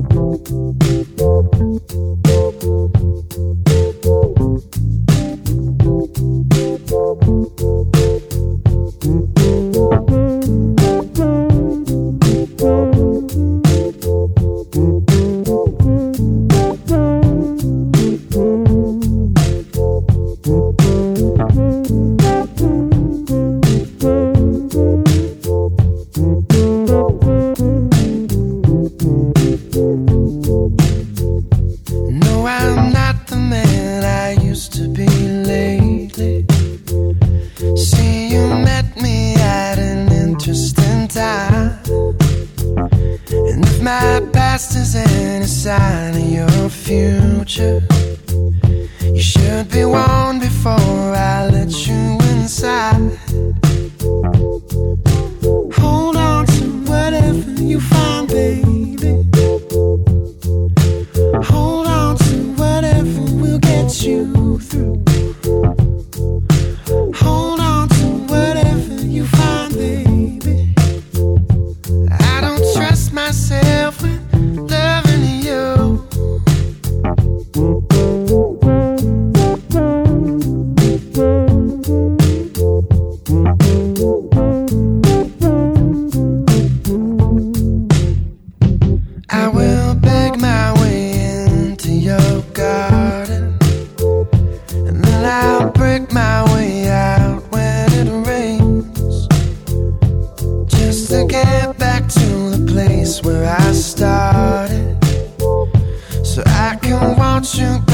My past is any sign of your future. You should be warned before I let you inside. Hold on to whatever you find, baby. Hold on to whatever will get you through. Hold on to whatever you find, baby. I don't trust myself with loving you. I will beg my way into your garden, and then I'll break my way out when it rains, just to get back to the place where I started, so I can watch you